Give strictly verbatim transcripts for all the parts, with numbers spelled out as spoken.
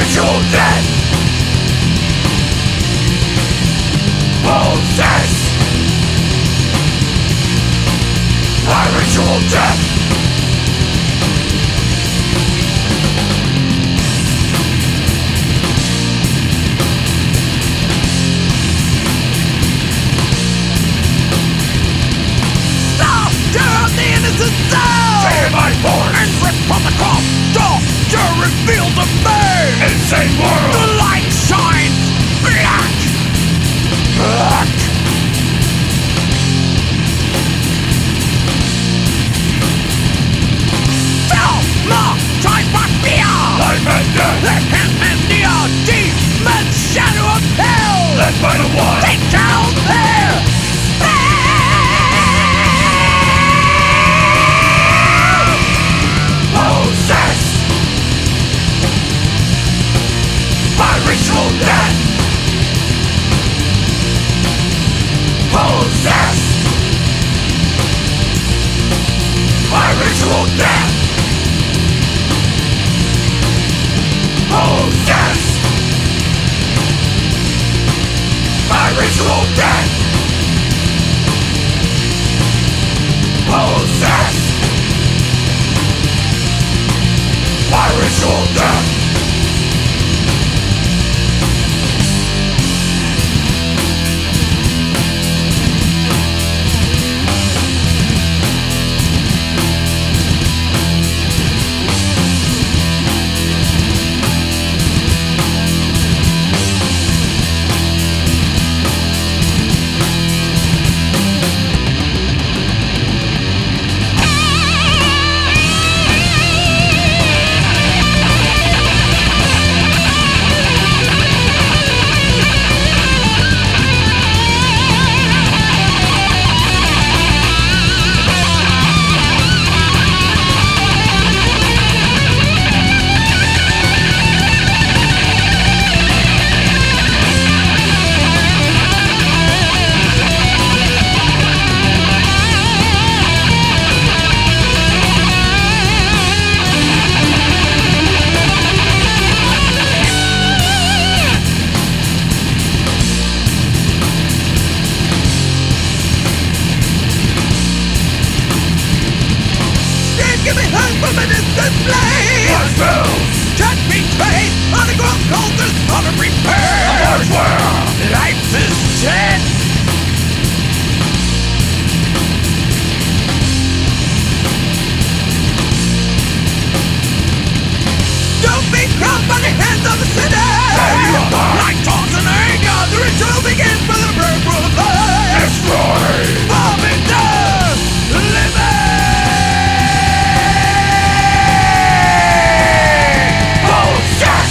ritual death. Possess. My ritual death. Stop! Tear up the innocent soul! Tear my force and rip from the cross. Stop! To reveal to me insane world. the light shines black, black. Fill my time by fear. Life and death. Let him and near demon shadow of hell. Let final one take down there. Possess. My ritual death. Possess. My ritual death. Possess. My ritual death. Possess. My ritual death. Give me hope from a distant flame. Blood spills. Can't be trained. Underground cultures out of repair. Large where Life is dead. Don't be crushed by the hands of the sinner. Like dogs in anger, the ritual begins by the breath of life. destroy. Forbidden living. Possess.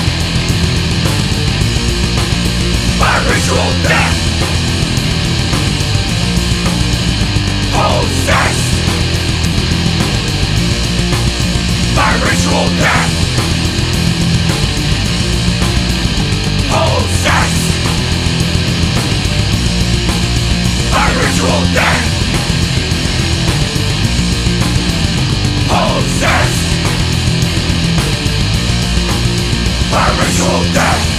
My ritual death. Possess. My ritual death. Possess. My ritual death. Possess. My ritual death.